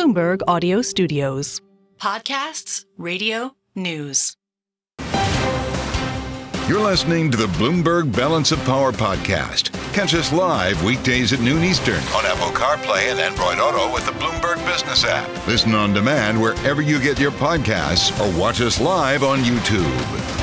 Bloomberg Audio Studios. Podcasts, radio, news. You're listening to the Bloomberg Balance of Power podcast. Catch us live weekdays at noon Eastern on Apple CarPlay and Android Auto with the Bloomberg Business app. Listen on demand wherever you get your podcasts or watch us live on YouTube.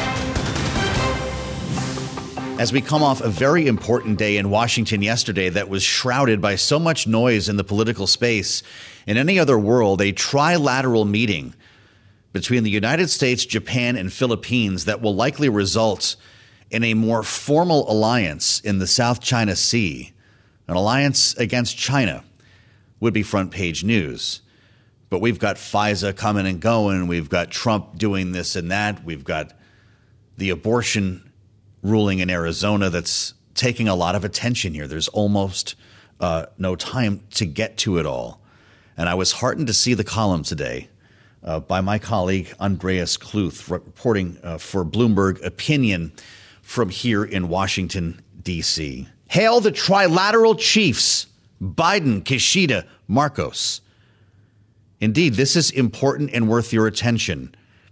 As we come off a very important day in Washington yesterday that was shrouded by so much noise in the political space, in any other world, a trilateral meeting between the United States, Japan, and Philippines that will likely result in a more formal alliance in the South China Sea, an alliance against China, would be front page news. But we've got FISA coming and going. We've got Trump doing this and that. We've got the abortion ruling in Arizona that's taking a lot of attention here. There's almost no time to get to it all. And I was heartened to see the column today by my colleague Andreas Kluth, reporting for Bloomberg Opinion from here in Washington, D.C. Hail the trilateral chiefs, Biden, Kishida, Marcos. Indeed, this is important and worth your attention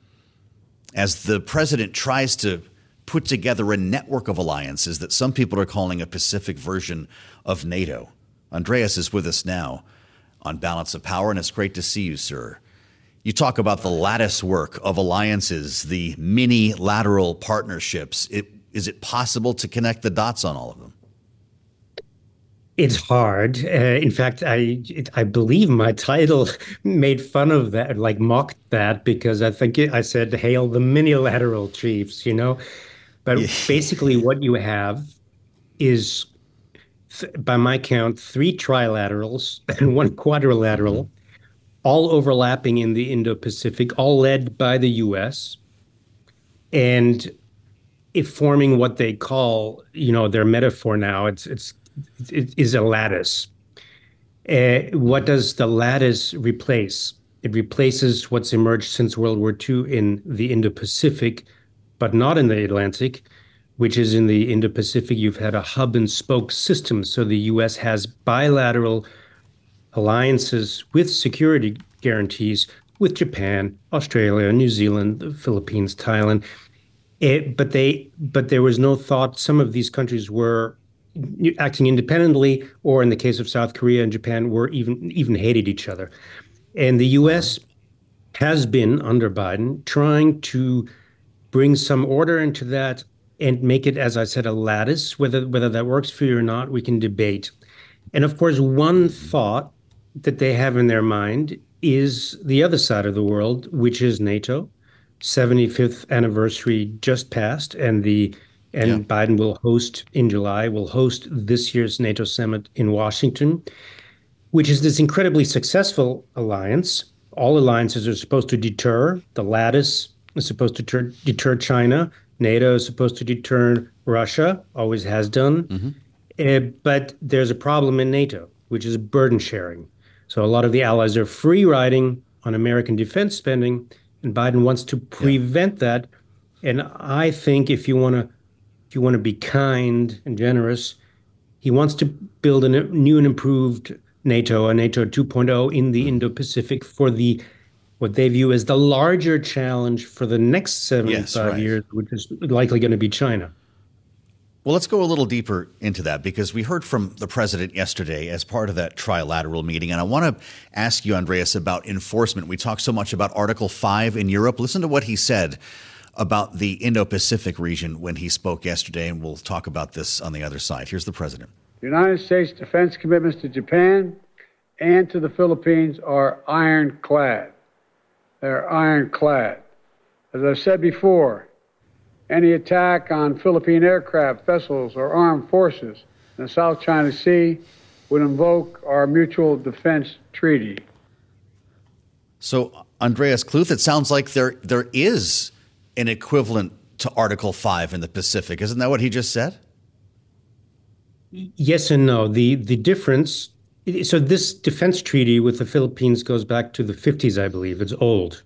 as the president tries to put together a network of alliances that some people are calling a Pacific version of NATO. Andreas is with us now on Balance of Power, and it's great to see you, sir. You talk about the lattice work of alliances, the mini-lateral partnerships. Is it possible to connect the dots on all of them? It's hard. In fact, I believe my title made fun of that, like mocked that, because I think I said, hail the mini-lateral chiefs, you know? But basically what you have is, by my count, 3 trilaterals and 1 quadrilateral, all overlapping in the Indo-Pacific, all led by the U.S., and forming what they call, their metaphor now, it is a lattice. What does the lattice replace? It replaces what's emerged since World War II in the Indo-Pacific, but not in the Atlantic, which is in the Indo-Pacific. You've had a hub and spoke system. So the U.S. has bilateral alliances with security guarantees with Japan, Australia, New Zealand, the Philippines, Thailand. But there was no thought. Some of these countries were acting independently, or in the case of South Korea and Japan, were even hated each other. And the U.S. has been, under Biden, trying to bring some order into that and make it, as I said, a lattice. Whether that works for you or not, we can debate. And of course, one thought that they have in their mind is the other side of the world, which is NATO. 75th anniversary just passed, and Biden will host in July, will host this year's NATO summit in Washington, which is this incredibly successful alliance. All alliances are supposed to deter. The lattice is supposed to deter China. NATO is supposed to deter Russia, always has done. But there's a problem in NATO, which is burden sharing. So a lot of the allies are free riding on American defense spending, and Biden wants to prevent that. And I think if you want to be kind and generous, he wants to build a new and improved NATO, a NATO 2.0 in the Indo-Pacific for what they view as the larger challenge for the next 75 years, which is likely going to be China. Well, let's go a little deeper into that, because we heard from the president yesterday as part of that trilateral meeting. And I want to ask you, Andreas, about enforcement. We talk so much about Article 5 in Europe. Listen to what he said about the Indo-Pacific region when he spoke yesterday, and we'll talk about this on the other side. Here's the president. The United States defense commitments to Japan and to the Philippines are ironclad. They're ironclad. As I've said before, any attack on Philippine aircraft, vessels, or armed forces in the South China Sea would invoke our mutual defense treaty. So, Andreas Kluth, it sounds like there is an equivalent to Article 5 in the Pacific. Isn't that what he just said? Yes and no. The difference, so this defense treaty with the Philippines goes back to the 50s, I believe. It's old.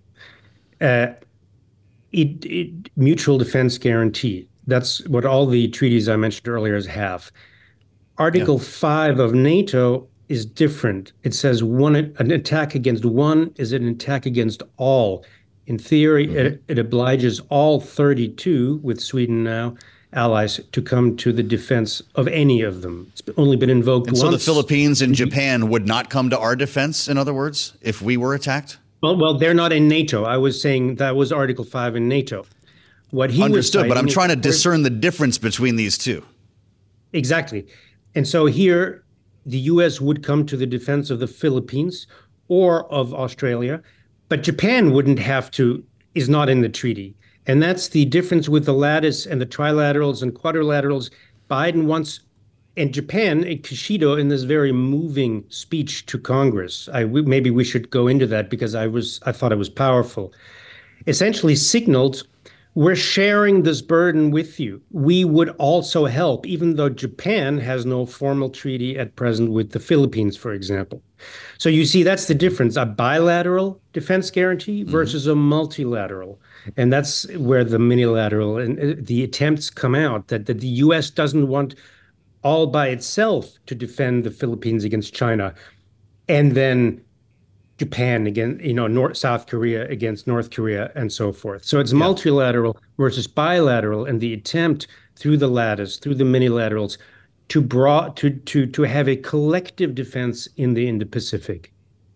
Mutual defense guarantee. That's what all the treaties I mentioned earlier have. Article 5 of NATO is different. It says an attack against one is an attack against all. In theory, it obliges all 32, with Sweden now, allies to come to the defense of any of them. It's only been invoked once. And so the Philippines and Japan would not come to our defense, in other words, if we were attacked? Well, they're not in NATO. I was saying that was Article 5 in NATO. What he Understood, was but I'm trying to discern the difference between these two. Exactly. And so here, the U.S. would come to the defense of the Philippines or of Australia, but Japan wouldn't have to, is not in the treaty. And that's the difference with the lattice and the trilaterals and quadrilaterals. Biden wants, and Japan, Kishido, in this very moving speech to Congress, maybe we should go into that because I thought it was powerful, essentially signaled, we're sharing this burden with you. We would also help, even though Japan has no formal treaty at present with the Philippines, for example. So you see, that's the difference, a bilateral defense guarantee versus a multilateral. And that's where the minilateral and the attempts come out, that the U.S. doesn't want all by itself to defend the Philippines against China, and then Japan against, South Korea against North Korea, and so forth. So it's multilateral versus bilateral, and the attempt through the lattice, through the minilaterals, to have a collective defense in the Indo-Pacific.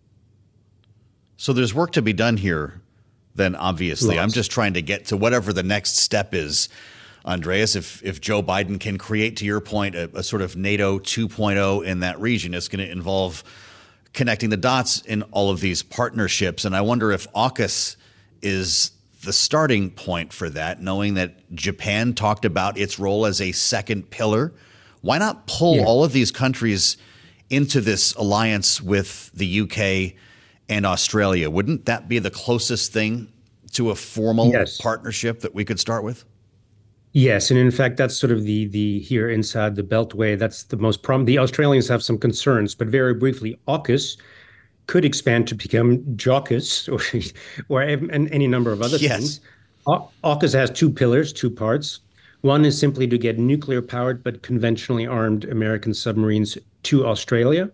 So there's work to be done here, then, obviously. Lots. I'm just trying to get to whatever the next step is, Andreas. If Joe Biden can create, to your point, a sort of NATO 2.0 in that region, it's going to involve connecting the dots in all of these partnerships. And I wonder if AUKUS is the starting point for that, knowing that Japan talked about its role as a second pillar. Why not pull all of these countries into this alliance with the UK and Australia? Wouldn't that be the closest thing to a formal partnership that we could start with? Yes, and in fact, that's sort of the here inside the Beltway. That's the most the Australians have some concerns, but very briefly, AUKUS could expand to become JAUKUS or any number of other things. AUKUS has two pillars, two parts. One is simply to get nuclear-powered but conventionally armed American submarines to Australia.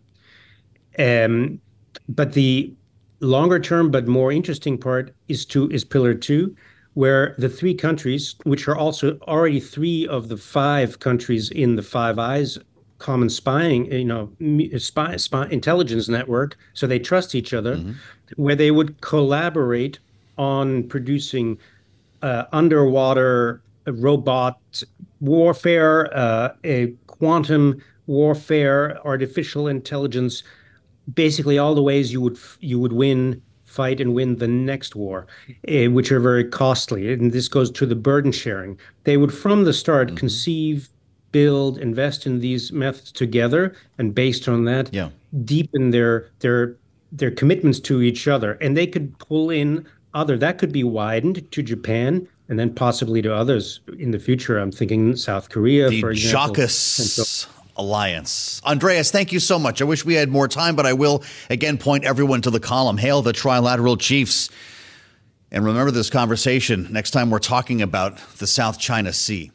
But the longer-term but more interesting part is Pillar 2, where the three countries, which are also already three of the five countries in the Five Eyes common spying, spy intelligence network, so they trust each other, where they would collaborate on producing underwater robot warfare, a quantum warfare, artificial intelligence, basically all the ways you would fight and win the next war, which are very costly. And this goes to the burden sharing. They would, from the start, conceive, build, invest in these methods together, and based on that, deepen their commitments to each other. And they could pull in that could be widened to Japan and then possibly to others in the future. I'm thinking South Korea, for example. The JAUKUS Alliance. Andreas, thank you so much. I wish we had more time, but I will again point everyone to the column. Hail the Trilateral Chiefs. And remember this conversation next time we're talking about the South China Sea.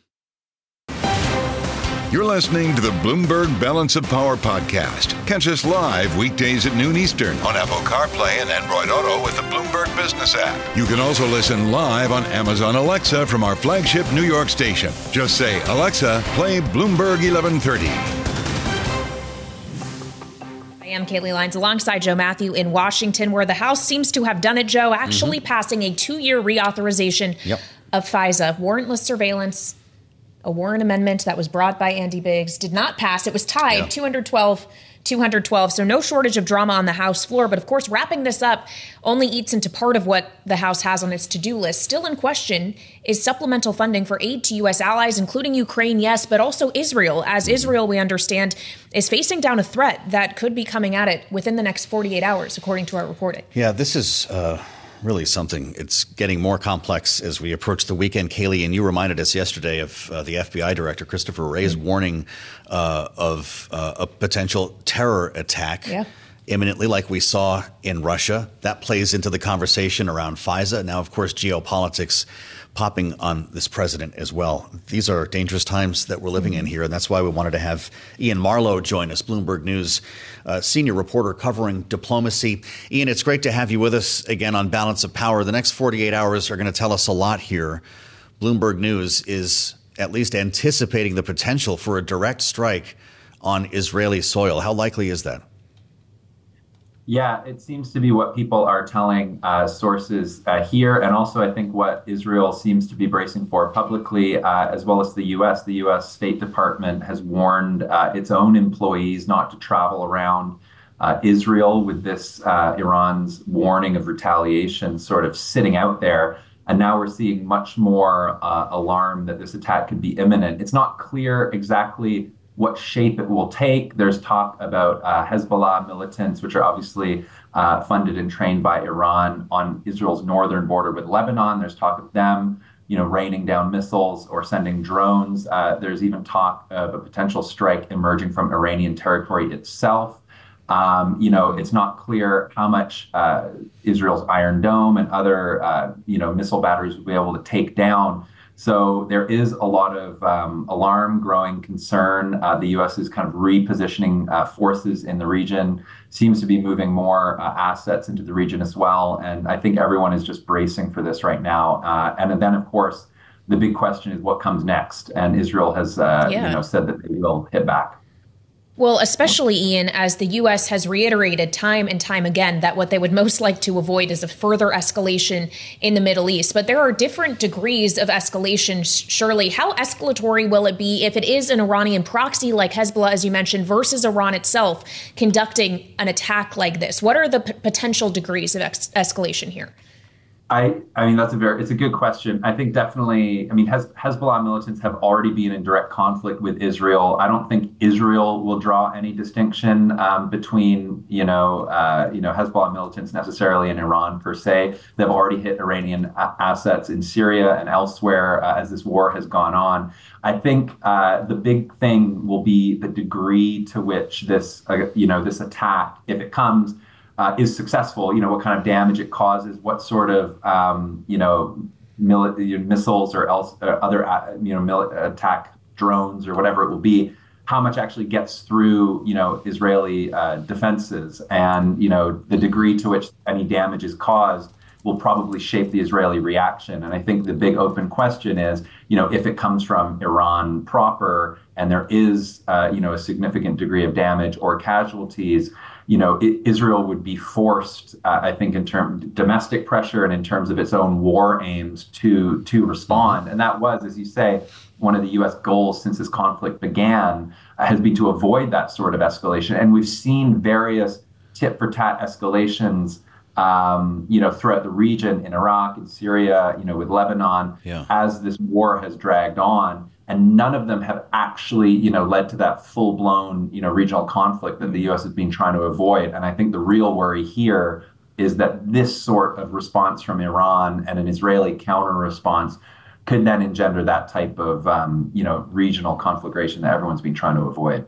You're listening to the Bloomberg Balance of Power podcast. Catch us live weekdays at noon Eastern on Apple CarPlay and Android Auto with the Bloomberg Business app. You can also listen live on Amazon Alexa from our flagship New York station. Just say, Alexa, play Bloomberg 1130. I am Kaylee Lyons alongside Joe Matthew in Washington, where the House seems to have done it, Joe, actually passing a 2-year reauthorization of FISA, warrantless surveillance. A Warren amendment that was brought by Andy Biggs did not pass. It was tied 212. So no shortage of drama on the House floor. But of course, wrapping this up only eats into part of what the House has on its to-do list. Still in question is supplemental funding for aid to U.S. allies, including Ukraine, yes, but also Israel, as Israel, we understand, is facing down a threat that could be coming at it within the next 48 hours, according to our reporting. Yeah, this is really something. It's getting more complex as we approach the weekend, Kaylee, and you reminded us yesterday of the FBI director, Christopher Wray's warning of a potential terror attack. imminently, like we saw in Russia. That plays into the conversation around FISA. Now, of course, geopolitics popping on this president as well. These are dangerous times that we're living in here, and that's why we wanted to have Ian Marlowe join us, Bloomberg News senior reporter covering diplomacy. Ian, it's great to have you with us again on Balance of Power. The next 48 hours are going to tell us a lot here. Bloomberg News is at least anticipating the potential for a direct strike on Israeli soil. How likely is that? Yeah, it seems to be what people are telling sources here, and also I think what Israel seems to be bracing for publicly, as well as the U.S. The U.S. State Department has warned its own employees not to travel around Israel with this Iran's warning of retaliation sort of sitting out there. And now we're seeing much more alarm that this attack could be imminent. It's not clear exactly what shape it will take. There's talk about Hezbollah militants, which are obviously funded and trained by Iran on Israel's northern border with Lebanon. There's talk of them, raining down missiles or sending drones. There's even talk of a potential strike emerging from Iranian territory itself. It's not clear how much Israel's Iron Dome and other, missile batteries will be able to take down. So there is a lot of alarm, growing concern. The U.S. is kind of repositioning forces in the region, seems to be moving more assets into the region as well. And I think everyone is just bracing for this right now. And then, of course, the big question is what comes next. And Israel has said that they will hit back. Well, especially, Ian, as the U.S. has reiterated time and time again that what they would most like to avoid is a further escalation in the Middle East. But there are different degrees of escalation, surely. How escalatory will it be if it is an Iranian proxy like Hezbollah, as you mentioned, versus Iran itself conducting an attack like this? What are the potential degrees of escalation here? I mean, it's a good question. I think definitely, Hezbollah militants have already been in direct conflict with Israel. I don't think Israel will draw any distinction between, Hezbollah militants necessarily and Iran per se. They've already hit Iranian assets in Syria and elsewhere as this war has gone on. I think the big thing will be the degree to which this attack, if it comes, is successful, what kind of damage it causes, what sort of, missiles or other, attack drones or whatever it will be, how much actually gets through, Israeli defenses, and, the degree to which any damage is caused will probably shape the Israeli reaction. And I think the big open question is, if it comes from Iran proper and there is, a significant degree of damage or casualties, Israel would be forced, I think, in terms of domestic pressure and in terms of its own war aims to respond. And that was, as you say, one of the U.S. goals since this conflict began has been to avoid that sort of escalation. And we've seen various tit-for-tat escalations, throughout the region, in Iraq, in Syria, with Lebanon, as this war has dragged on. And none of them have actually, led to that full-blown, regional conflict that the U.S. has been trying to avoid. And I think the real worry here is that this sort of response from Iran and an Israeli counter-response could then engender that type of, regional conflagration that everyone's been trying to avoid.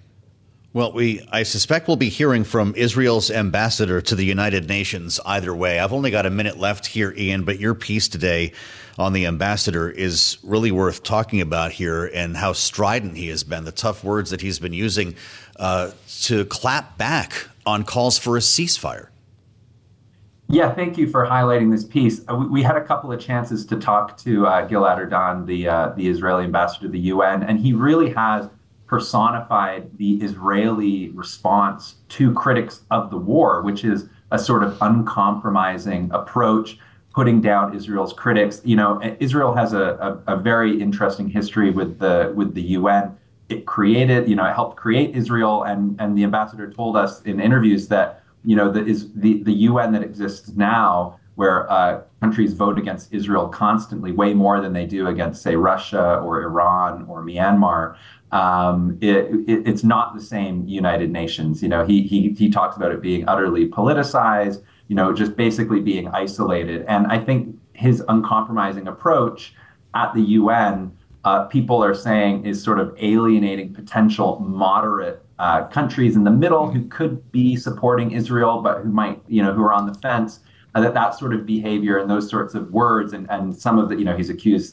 Well, I suspect we'll be hearing from Israel's ambassador to the United Nations either way. I've only got a minute left here, Ian, but your piece today on the ambassador is really worth talking about here, and how strident he has been, the tough words that he's been using to clap back on calls for a ceasefire. Yeah, thank you for highlighting this piece. We had a couple of chances to talk to Gilad Erdan, the Israeli ambassador to the UN, and he really has personified the Israeli response to critics of the war, which is a sort of uncompromising approach, putting down Israel's critics. Israel has a very interesting history with the UN. It created, it helped create Israel, and the ambassador told us in interviews that, the UN that exists now, where countries vote against Israel constantly, way more than they do against, say, Russia or Iran or Myanmar. It's not the same United Nations. He talks about it being utterly politicized, just basically being isolated. And I think his uncompromising approach at the UN, people are saying, is sort of alienating potential moderate countries in the middle who could be supporting Israel, but who might, who are on the fence. That sort of behavior and those sorts of words, and some of the, he's accused,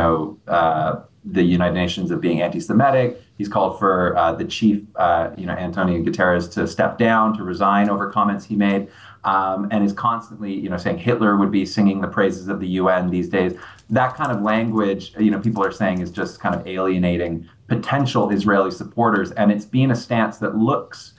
the United Nations of being anti-Semitic. He's called for the chief, Antonio Guterres, to step down, to resign over comments he made, and is constantly, saying Hitler would be singing the praises of the UN these days. That kind of language, people are saying, is just kind of alienating potential Israeli supporters, and it's been a stance that looks,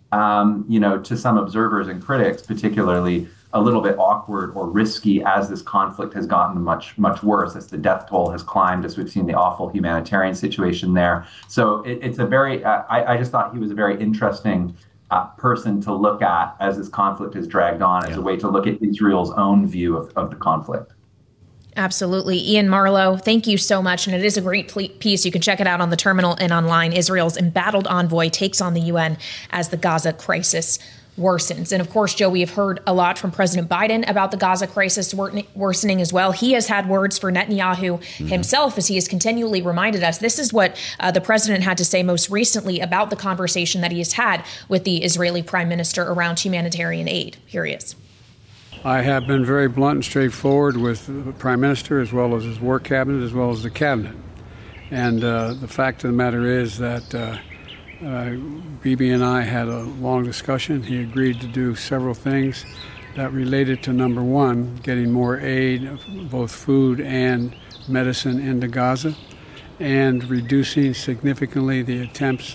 to some observers and critics, particularly, a little bit awkward or risky as this conflict has gotten much, much worse, as the death toll has climbed, as we've seen the awful humanitarian situation there. So it's a very, I just thought he was a very interesting person to look at as this conflict has dragged on, as a way to look at Israel's own view of the conflict. Absolutely. Ian Marlowe, thank you so much. And it is a great piece. You can check it out on the Terminal and online. Israel's embattled envoy takes on the UN as the Gaza crisis worsens. And of course, Joe, we have heard a lot from President Biden about the Gaza crisis worsening as well. He has had words for Netanyahu himself, as he has continually reminded us. This is what the president had to say most recently about the conversation that he has had with the Israeli prime minister around humanitarian aid. Here he is. I have been very blunt and straightforward with the prime minister, as well as his work cabinet, as well as the cabinet. And the fact of the matter is that Bibi and I had a long discussion. He agreed to do several things that related to, number one, getting more aid, both food and medicine, into Gaza, and reducing significantly the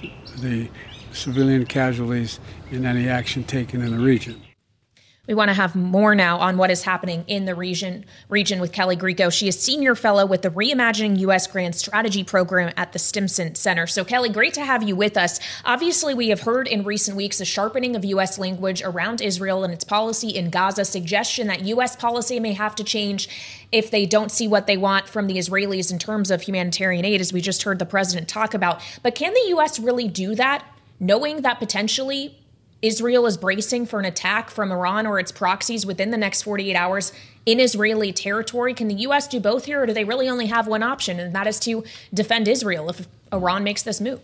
civilian casualties in any action taken in the region. We want to have more now on what is happening in the region with Kelly Grieco. She is senior fellow with the Reimagining U.S. Grand Strategy Program at the Stimson Center. So, Kelly, great to have you with us. Obviously, we have heard in recent weeks a sharpening of U.S. language around Israel and its policy in Gaza, suggestion that U.S. policy may have to change if they don't see what they want from the Israelis in terms of humanitarian aid, as we just heard the president talk about. But can the U.S. really do that, knowing that potentially Israel is bracing for an attack from Iran or its proxies within the next 48 hours in Israeli territory? Can the U.S. do both here, or do they really only have one option, and that is to defend Israel if Iran makes this move?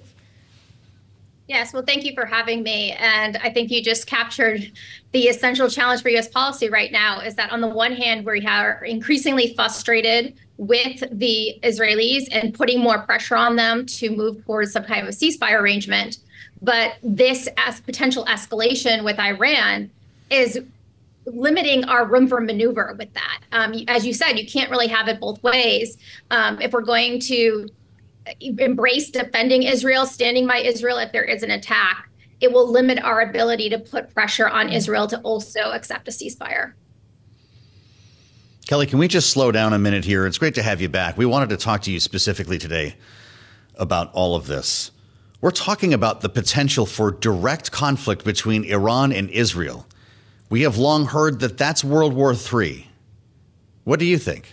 Yes, well, thank you for having me. And I think you just captured the essential challenge for U.S. policy right now, is that on the one hand, we are increasingly frustrated with the Israelis and putting more pressure on them to move towards some kind of a ceasefire arrangement. But this as potential escalation with Iran is limiting our room for maneuver with that. As you said, you can't really have it both ways. If we're going to embrace defending Israel, standing by Israel if there is an attack, it will limit our ability to put pressure on Israel to also accept a ceasefire. Kelly, can we just slow down a minute here? It's great to have you back. We wanted to talk to you specifically today about all of this. We're talking about the potential for direct conflict between Iran and Israel. We have long heard that that's World War III. What do you think?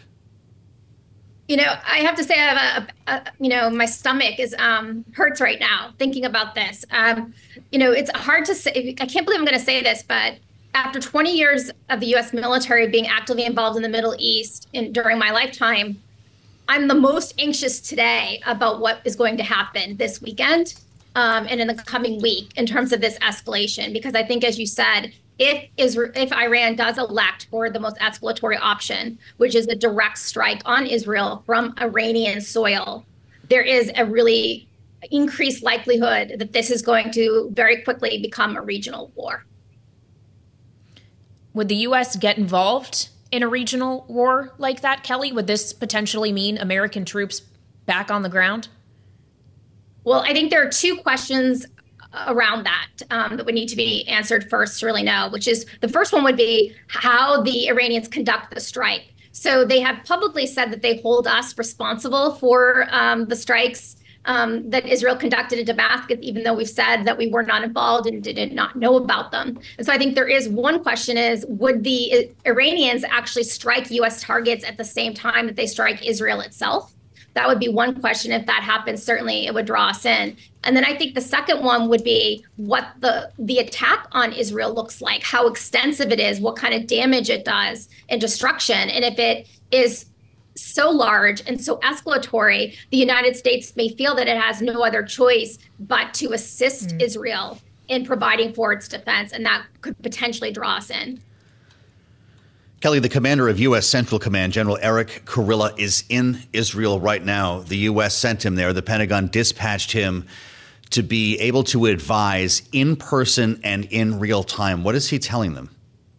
I have to say, I have my stomach is hurts right now thinking about this. It's hard to say. I can't believe I'm going to say this, but after 20 years of the U.S. military being actively involved in the Middle East during my lifetime, I'm the most anxious today about what is going to happen this weekend and in the coming week in terms of this escalation, because I think, as you said, if Iran does elect for the most escalatory option, which is a direct strike on Israel from Iranian soil, there is a really increased likelihood that this is going to very quickly become a regional war. Would the U.S. get involved in a regional war like that, Kelly? Would this potentially mean American troops back on the ground? Well, I think there are two questions around that that would need to be answered first to really know, which is the first one would be how the Iranians conduct the strike. So they have publicly said that they hold us responsible for the strikes that Israel conducted in Damascus, even though we've said that we were not involved and did not know about them. And so I think there is one question is, would the Iranians actually strike U.S. targets at the same time that they strike Israel itself? That would be one question. If that happens, certainly it would draw us in. And then I think the second one would be what the attack on Israel looks like, how extensive it is, what kind of damage it does and destruction. And if it is so large and so escalatory, the United States may feel that it has no other choice but to assist Israel in providing for its defense, and that could potentially draw us in. Kelly, the commander of U.S. Central Command, General Eric Kurilla, is in Israel right now. The U.S. sent him there. The Pentagon dispatched him to be able to advise in person and in real time. What is he telling them?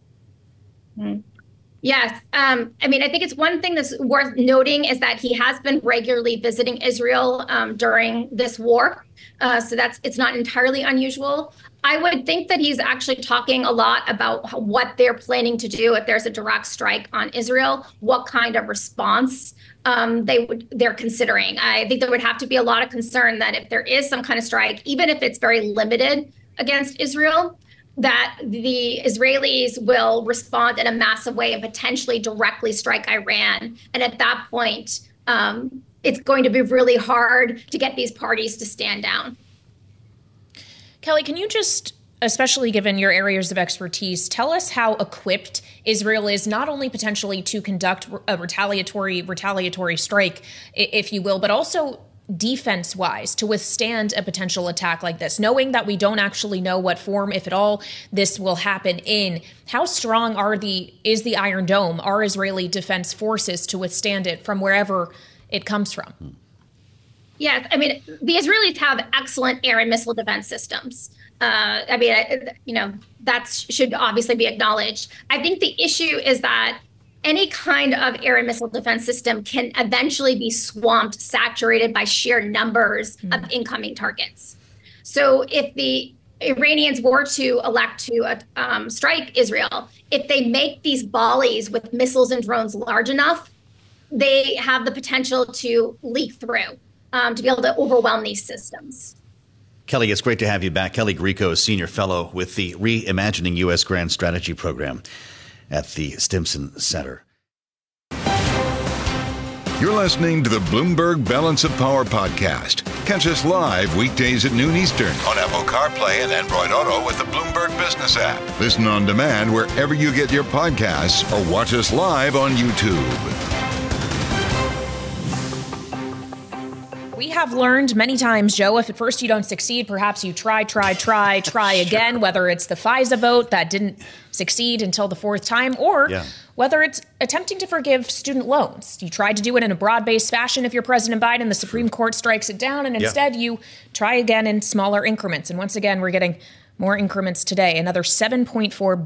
Yes. I mean, I think it's one thing that's worth noting is that he has been regularly visiting Israel during this war. So it's not entirely unusual. I would think that he's actually talking a lot about what they're planning to do if there's a direct strike on Israel, what kind of response they're considering. I think there would have to be a lot of concern that if there is some kind of strike, even if it's very limited against Israel, that the Israelis will respond in a massive way and potentially directly strike Iran. And at that point, it's going to be really hard to get these parties to stand down. Kelly, can you just, especially given your areas of expertise, tell us how equipped Israel is not only potentially to conduct a retaliatory strike, if you will, but also defense-wise to withstand a potential attack like this, knowing that we don't actually know what form, if at all, this will happen in. How strong is the Iron Dome, our Israeli defense forces, to withstand it from wherever it comes from? Yes, I mean, the Israelis have excellent air and missile defense systems. That should obviously be acknowledged. I think the issue is that any kind of air and missile defense system can eventually be swamped, saturated by sheer numbers of incoming targets. So if the Iranians were to elect to strike Israel, if they make these volleys with missiles and drones large enough, they have the potential to leak through, to be able to overwhelm these systems. Kelly, it's great to have you back. Kelly Grieco, Senior Fellow with the Reimagining U.S. Grand Strategy Program at the Stimson Center. You're listening to the Bloomberg Balance of Power podcast. Catch us live weekdays at noon Eastern on Apple CarPlay and Android Auto with the Bloomberg Business app. Listen on demand wherever you get your podcasts or watch us live on YouTube. We have learned many times, Joe, if at first you don't succeed, perhaps you try again, whether it's the FISA vote that didn't succeed until the fourth time, or whether it's attempting to forgive student loans. You tried to do it in a broad-based fashion if you're President Biden, the Supreme Court strikes it down, and instead you try again in smaller increments. And once again, we're getting more increments today. Another $7.4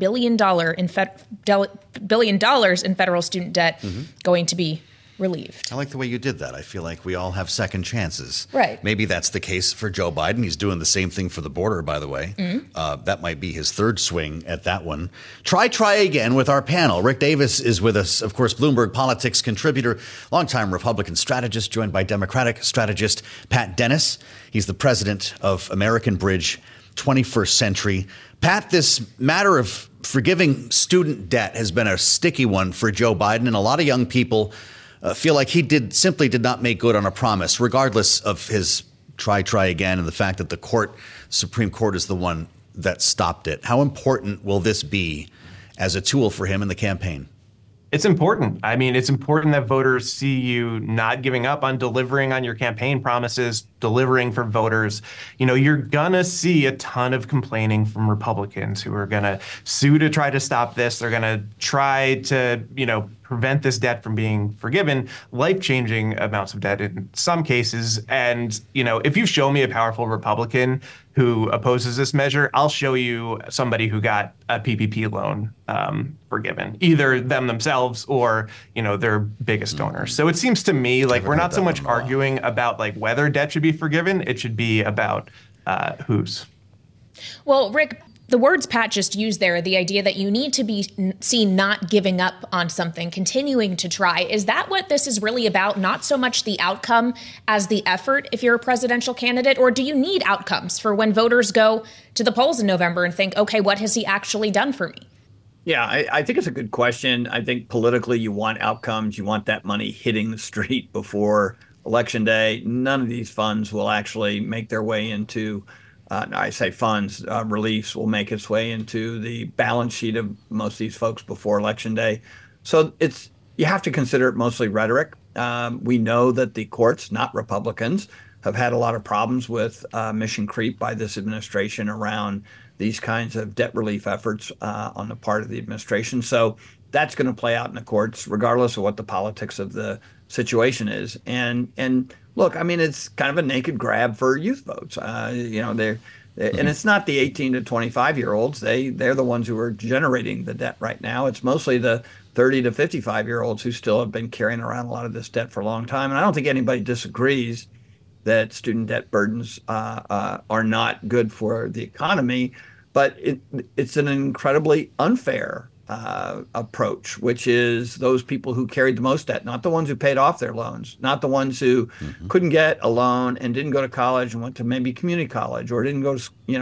billion in federal student debt going to be relieved. I like the way you did that. I feel like we all have second chances. Right. Maybe that's the case for Joe Biden. He's doing the same thing for the border, by the way. That might be his third swing at that one. Try again with our panel. Rick Davis is with us, of course, Bloomberg Politics contributor, longtime Republican strategist, joined by Democratic strategist Pat Dennis. He's the president of American Bridge 21st Century. Pat, this matter of forgiving student debt has been a sticky one for Joe Biden, and a lot of young people feel like he simply did not make good on a promise, regardless of his try again and the fact that the Supreme Court is the one that stopped it. How important will this be as a tool for him in the campaign? It's important. I mean, it's important that voters see you not giving up on delivering on your campaign promises, delivering for voters. You know, you're going to see a ton of complaining from Republicans who are going to sue to try to stop this. They're going to try to, prevent this debt from being forgiven, life-changing amounts of debt in some cases. And, if you show me a powerful Republican who opposes this measure, I'll show you somebody who got a PPP loan forgiven, either them themselves or, their biggest donor. So it seems to me like we're not so much arguing about like whether debt should be forgiven. It should be about whose. Well, Rick, the words Pat just used there, the idea that you need to be seen not giving up on something, continuing to try, is that what this is really about? Not so much the outcome as the effort if you're a presidential candidate? Or do you need outcomes for when voters go to the polls in November and think, okay, what has he actually done for me? Yeah, I think it's a good question. I think politically you want outcomes. You want that money hitting the street before Election Day. None of these funds will actually make their way into reliefs will make its way into the balance sheet of most of these folks before Election Day. So you have to consider it mostly rhetoric. We know that the courts, not Republicans, have had a lot of problems with mission creep by this administration around these kinds of debt relief efforts on the part of the administration. So that's going to play out in the courts, regardless of what the politics of the situation is. And look, I mean, it's kind of a naked grab for youth votes. And it's not the 18 to 25-year-olds. They're the ones who are generating the debt right now. It's mostly the 30 to 55-year-olds who still have been carrying around a lot of this debt for a long time. And I don't think anybody disagrees that student debt burdens are not good for the economy, but it's an incredibly unfair approach, which is those people who carried the most debt, not the ones who paid off their loans, not the ones who couldn't get a loan and didn't go to college and went to maybe community college or didn't go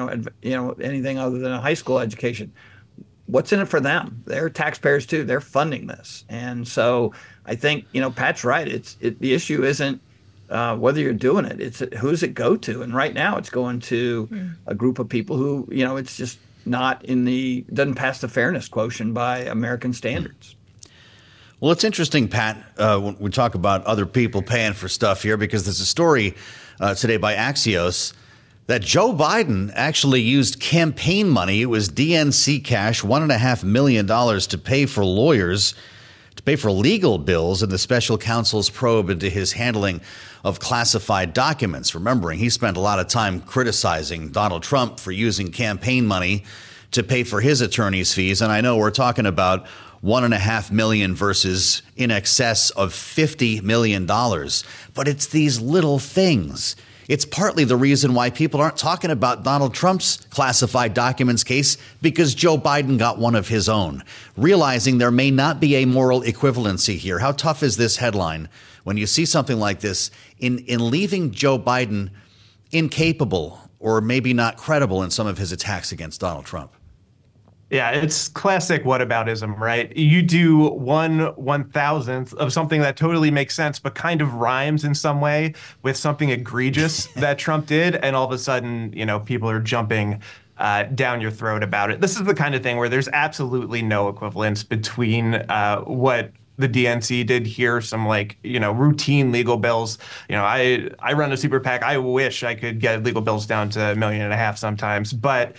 to anything other than a high school education. What's in it for them? They're taxpayers too. They're funding this, and so I think Pat's right. The issue isn't whether you're doing it; it's who's it go to. And right now, it's going to a group of people who it's just not doesn't pass the fairness quotient by American standards. Well, it's interesting, Pat, when we talk about other people paying for stuff here, because there's a story today by Axios that Joe Biden actually used campaign money. It was DNC cash, $1.5 million to pay for lawyers, to pay for legal bills in the special counsel's probe into his handling of classified documents. Remembering he spent a lot of time criticizing Donald Trump for using campaign money to pay for his attorney's fees. And I know we're talking about $1.5 million versus in excess of $50 million. But it's these little things. It's partly the reason why people aren't talking about Donald Trump's classified documents case, because Joe Biden got one of his own, realizing there may not be a moral equivalency here. How tough is this headline when you see something like this in leaving Joe Biden incapable or maybe not credible in some of his attacks against Donald Trump? Yeah, it's classic whataboutism, right? You do 1/1000th of something that totally makes sense, but kind of rhymes in some way with something egregious that Trump did. And all of a sudden, people are jumping down your throat about it. This is the kind of thing where there's absolutely no equivalence between what the DNC did here, some routine legal bills. I run a super PAC. I wish I could get legal bills down to $1.5 million sometimes, but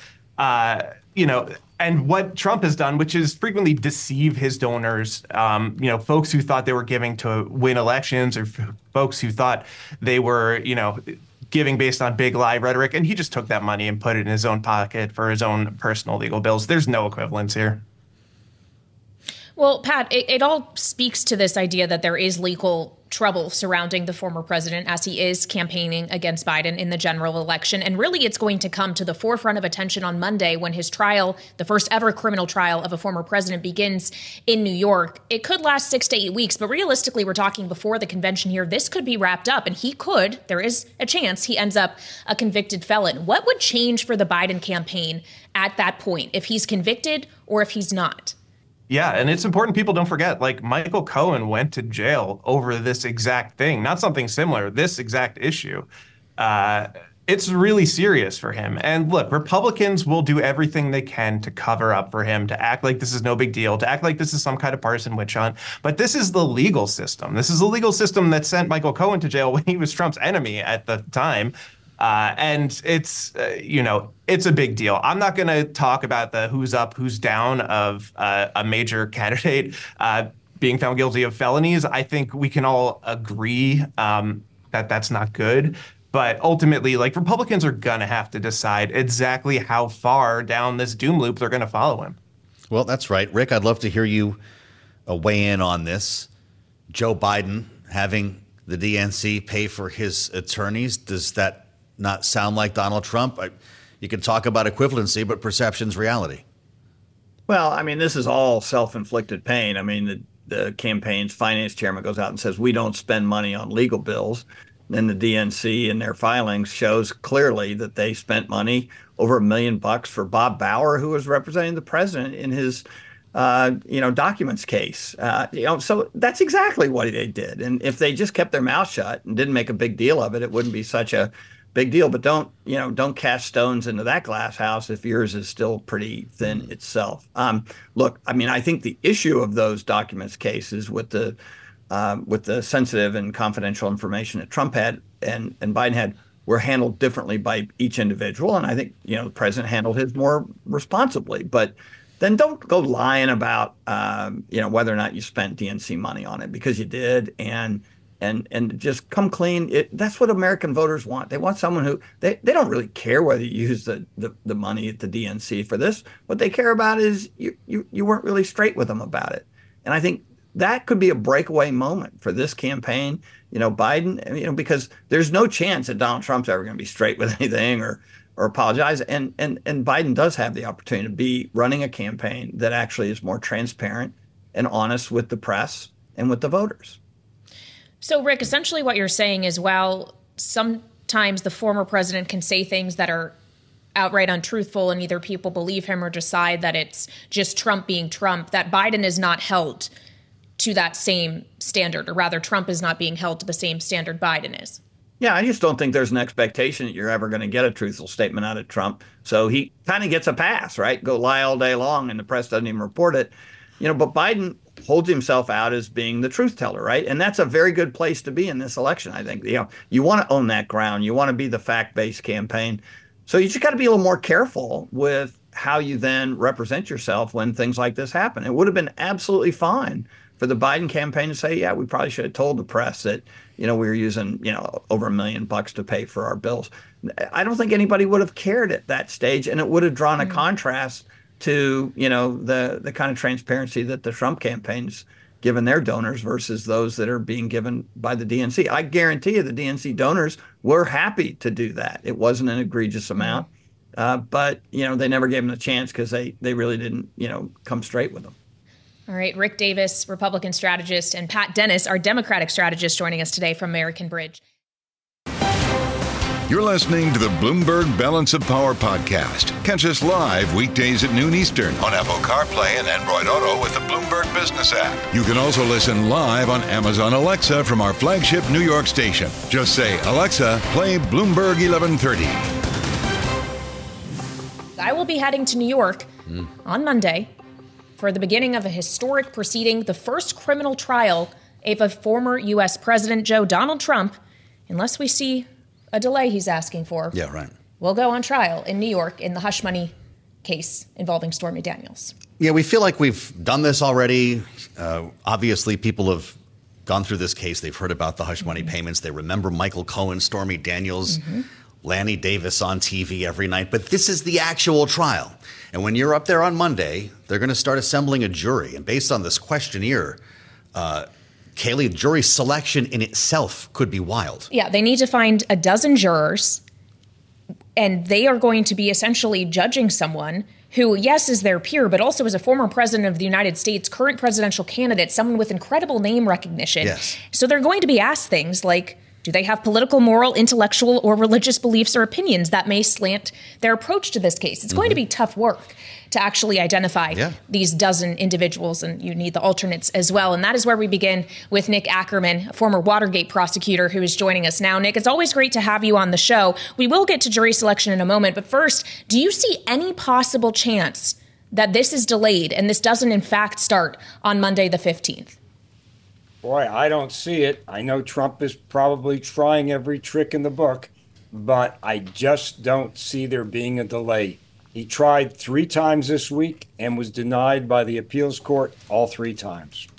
and what Trump has done, which is frequently deceive his donors, folks who thought they were giving to win elections, or folks who thought they were, giving based on big lie rhetoric. And he just took that money and put it in his own pocket for his own personal legal bills. There's no equivalence here. Well, Pat, it all speaks to this idea that there is legal trouble surrounding the former president as he is campaigning against Biden in the general election. And really, it's going to come to the forefront of attention on Monday when his trial, the first ever criminal trial of a former president, begins in New York. It could last 6 to 8 weeks, but realistically, we're talking before the convention here. This could be wrapped up, and there is a chance he ends up a convicted felon. What would change for the Biden campaign at that point, if he's convicted or if he's not? Yeah, and it's important people don't forget, Michael Cohen went to jail over this exact thing, not something similar, this exact issue. It's really serious for him. And look, Republicans will do everything they can to cover up for him, to act like this is no big deal, to act like this is some kind of partisan witch hunt. But this is the legal system. This is the legal system that sent Michael Cohen to jail when he was Trump's enemy at the time. And it's, it's a big deal. I'm not going to talk about the who's up, who's down of a major candidate being found guilty of felonies. I think we can all agree that that's not good. But ultimately, Republicans are going to have to decide exactly how far down this doom loop they're going to follow him. Well, that's right. Rick, I'd love to hear you weigh in on this. Joe Biden having the DNC pay for his attorneys, does that not sound like Donald Trump? You can talk about equivalency, but perception's reality. Well, I mean, this is all self-inflicted pain. I mean, the campaign's finance chairman goes out and says, we don't spend money on legal bills. Then the DNC in their filings shows clearly that they spent money, over $1 million for Bob Bauer, who was representing the president in his documents case. So that's exactly what they did. And if they just kept their mouth shut and didn't make a big deal of it, it wouldn't be such a big deal. But don't cast stones into that glass house if yours is still pretty thin itself. Look, I mean, I think the issue of those documents cases with the with the sensitive and confidential information that Trump had and Biden had were handled differently by each individual. And I think, the president handled his more responsibly. But then don't go lying about, whether or not you spent DNC money on it, because you did. And just come clean. That's what American voters want. They want someone who they don't really care whether you use the money at the DNC for this. What they care about is you weren't really straight with them about it. And I think that could be a breakaway moment for this campaign. Biden, because there's no chance that Donald Trump's ever going to be straight with anything or apologize. And Biden does have the opportunity to be running a campaign that actually is more transparent and honest with the press and with the voters. So, Rick, essentially what you're saying is, while sometimes the former president can say things that are outright untruthful and either people believe him or decide that it's just Trump being Trump, that Biden is not held to that same standard, or rather Trump is not being held to the same standard Biden is. Yeah, I just don't think there's an expectation that you're ever going to get a truthful statement out of Trump. So he kind of gets a pass, right? Go lie all day long and the press doesn't even report it. But Biden holds himself out as being the truth teller, right? And that's a very good place to be in this election, I think. You want to own that ground. You want to be the fact-based campaign. So you just got to be a little more careful with how you then represent yourself when things like this happen. It would have been absolutely fine for the Biden campaign to say, yeah, we probably should have told the press that, we were using, over $1 million to pay for our bills. I don't think anybody would have cared at that stage, and it would have drawn a contrast to, the kind of transparency that the Trump campaign's given their donors versus those that are being given by the DNC. I guarantee you the DNC donors were happy to do that. It wasn't an egregious amount, but, they never gave them a chance because they really didn't, come straight with them. All right, Rick Davis, Republican strategist, and Pat Dennis, our Democratic strategist, joining us today from American Bridge. You're listening to the Bloomberg Balance of Power podcast. Catch us live weekdays at noon Eastern on Apple CarPlay and Android Auto with the Bloomberg Business app. You can also listen live on Amazon Alexa from our flagship New York station. Just say, Alexa, play Bloomberg 1130. I will be heading to New York on Monday for the beginning of a historic proceeding, the first criminal trial of a former U.S. President, Donald Trump, unless we see a delay he's asking for. Yeah, right. Will go on trial in New York in the hush money case involving Stormy Daniels. Yeah, we feel like we've done this already. Obviously, people have gone through this case. They've heard about the hush money payments. They remember Michael Cohen, Stormy Daniels, Lanny Davis on TV every night. But this is the actual trial. And when you're up there on Monday, they're going to start assembling a jury. And based on this questionnaire, Kayleigh, jury selection in itself could be wild. Yeah, they need to find a dozen jurors, and they are going to be essentially judging someone who, yes, is their peer, but also is a former president of the United States, current presidential candidate, someone with incredible name recognition. Yes. So they're going to be asked things like, do they have political, moral, intellectual, or religious beliefs or opinions that may slant their approach to this case? It's going to be tough work to actually identify these dozen individuals, and you need the alternates as well. And that is where we begin with Nick Ackerman, a former Watergate prosecutor who is joining us now. Nick, it's always great to have you on the show. We will get to jury selection in a moment, but first, do you see any possible chance that this is delayed and this doesn't in fact start on Monday the 15th? Boy, I don't see it. I know Trump is probably trying every trick in the book, but I just don't see there being a delay. He tried 3 times this week and was denied by the appeals court all 3 times.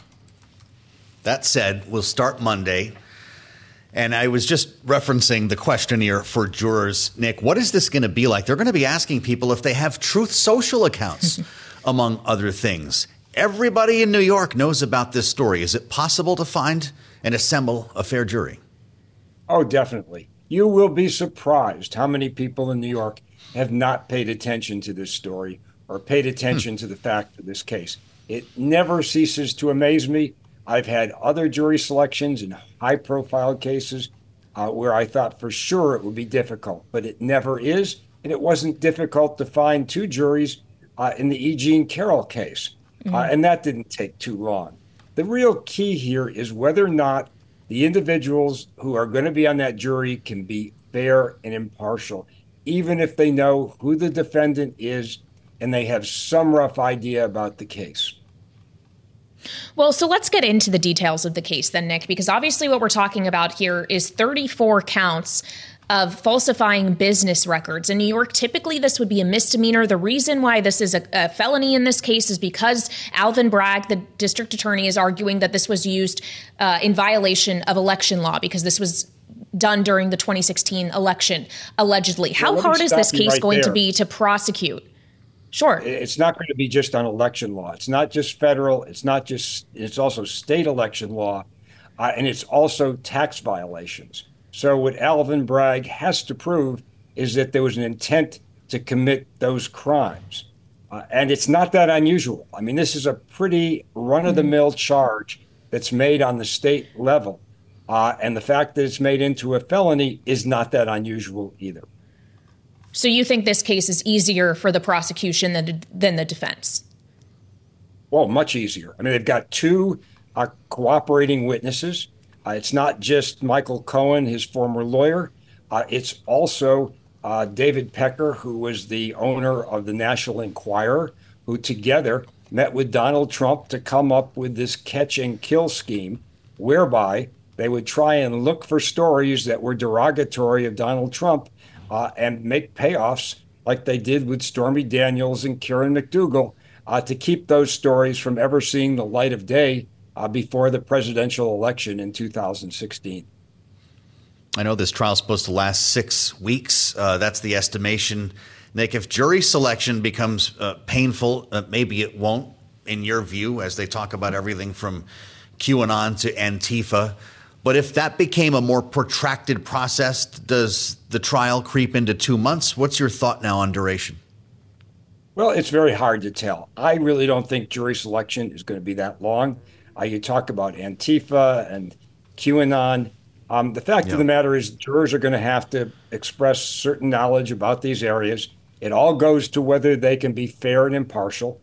That said, we'll start Monday. And I was just referencing the questionnaire for jurors. Nick, what is this going to be like? They're going to be asking people if they have Truth Social accounts, among other things. Everybody in New York knows about this story. Is it possible to find and assemble a fair jury? Oh, definitely. You will be surprised how many people in New York have not paid attention to this story or paid attention to the fact of this case. It never ceases to amaze me. I've had other jury selections in high-profile cases where I thought for sure it would be difficult, but it never is. And it wasn't difficult to find 2 juries in the E. Jean Carroll case. And that didn't take too long. The real key here is whether or not the individuals who are going to be on that jury can be fair and impartial, even if they know who the defendant is and they have some rough idea about the case. Well, so let's get into the details of the case then, Nick, because obviously what we're talking about here is 34 counts of falsifying business records. In New York, typically this would be a misdemeanor. The reason why this is a felony in this case is because Alvin Bragg, the district attorney, is arguing that this was used in violation of election law because this was done during the 2016 election, allegedly. How hard is this case going to be to prosecute? Sure. It's not going to be just on election law. It's not just federal. It's also state election law. And it's also tax violations. So what Alvin Bragg has to prove is that there was an intent to commit those crimes. And it's not that unusual. I mean, this is a pretty run-of-the-mill charge that's made on the state level. And the fact that it's made into a felony is not that unusual either. So you think this case is easier for the prosecution than the defense? Well, much easier. I mean, they've got two cooperating witnesses. It's not just Michael Cohen, his former lawyer. It's also David Pecker, who was the owner of the National Enquirer, who together met with Donald Trump to come up with this catch and kill scheme, whereby they would try and look for stories that were derogatory of Donald Trump and make payoffs like they did with Stormy Daniels and Karen McDougal to keep those stories from ever seeing the light of day before the presidential election in 2016. I know this trial is supposed to last 6 weeks. That's the estimation. Nick, if jury selection becomes painful, maybe it won't, in your view, as they talk about everything from QAnon to Antifa. But if that became a more protracted process, does the trial creep into 2 months? What's your thought now on duration? Well, it's very hard to tell. I really don't think jury selection is going to be that long. You talk about Antifa and QAnon. The fact of the matter is jurors are going to have to express certain knowledge about these areas. It all goes to whether they can be fair and impartial.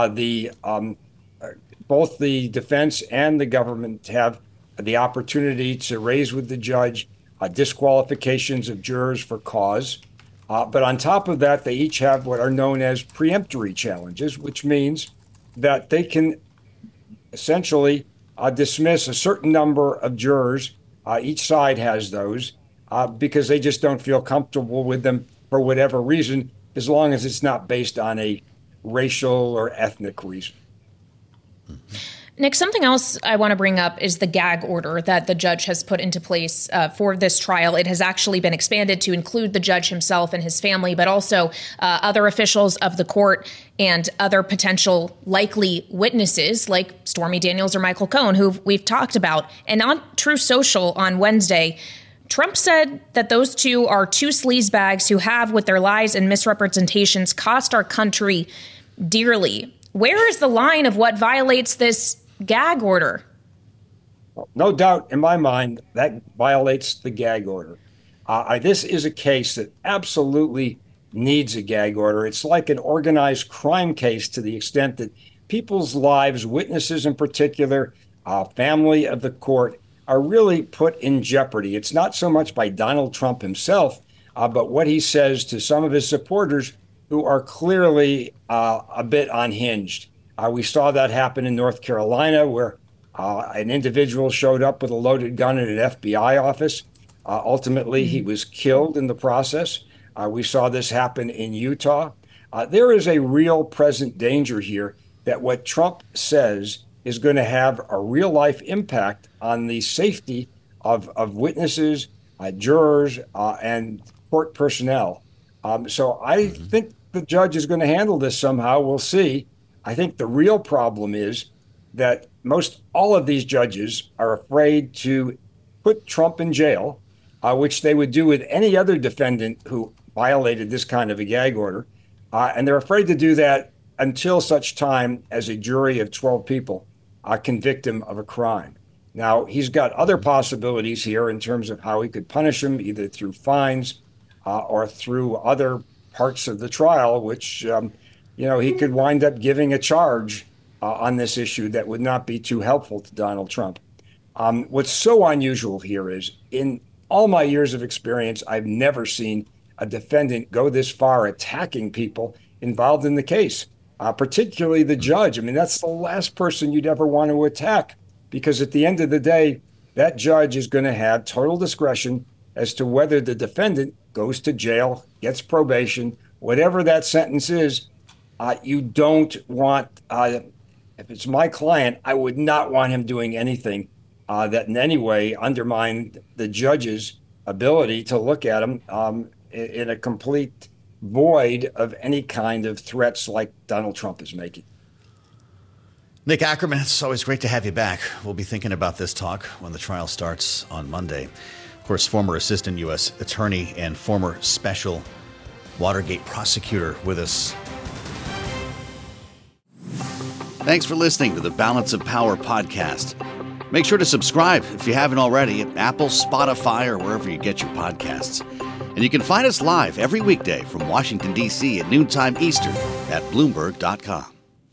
Both the defense and the government have the opportunity to raise with the judge disqualifications of jurors for cause. But on top of that, they each have what are known as preemptory challenges, which means that they can essentially dismiss a certain number of jurors. Each side has those because they just don't feel comfortable with them for whatever reason, as long as it's not based on a racial or ethnic reason. Nick, something else I want to bring up is the gag order that the judge has put into place for this trial. It has actually been expanded to include the judge himself and his family, but also other officials of the court and other potential likely witnesses like Stormy Daniels or Michael Cohen, who we've talked about. And on True Social on Wednesday, Trump said that those two are two sleazebags who have, with their lies and misrepresentations, cost our country dearly. Where is the line of what violates this gag order? No doubt in my mind that violates the gag order. This is a case that absolutely needs a gag order. It's like an organized crime case to the extent that people's lives, witnesses in particular, family of the court, are really put in jeopardy. It's not so much by Donald Trump himself, but what he says to some of his supporters who are clearly a bit unhinged. We saw that happen in North Carolina, where an individual showed up with a loaded gun in an FBI office. Ultimately, he was killed in the process. We saw this happen in Utah. There is a real present danger here that what Trump says is going to have a real life impact on the safety of witnesses, jurors, and court personnel. So I think the judge is going to handle this somehow. We'll see. I think the real problem is that most all of these judges are afraid to put Trump in jail, which they would do with any other defendant who violated this kind of a gag order. And they're afraid to do that until such time as a jury of 12 people convict him of a crime. Now, he's got other possibilities here in terms of how he could punish him, either through fines or through other parts of the trial, which he could wind up giving a charge on this issue that would not be too helpful to Donald Trump. What's so unusual here is, in all my years of experience, I've never seen a defendant go this far attacking people involved in the case. particularly the judge. I mean, that's the last person you'd ever want to attack, because at the end of the day, that judge is going to have total discretion as to whether the defendant goes to jail, gets probation, whatever that sentence is. You don't want, if it's my client, I would not want him doing anything that in any way undermined the judge's ability to look at him in a complete void of any kind of threats like Donald Trump is making. Nick Ackerman, it's always great to have you back. We'll be thinking about this talk when the trial starts on Monday. Of course, former assistant U.S. attorney and former special Watergate prosecutor with us. Thanks for listening to the Balance of Power podcast. Make sure to subscribe if you haven't already at Apple, Spotify, or wherever you get your podcasts. And you can find us live every weekday from Washington, D.C. at noontime Eastern at Bloomberg.com.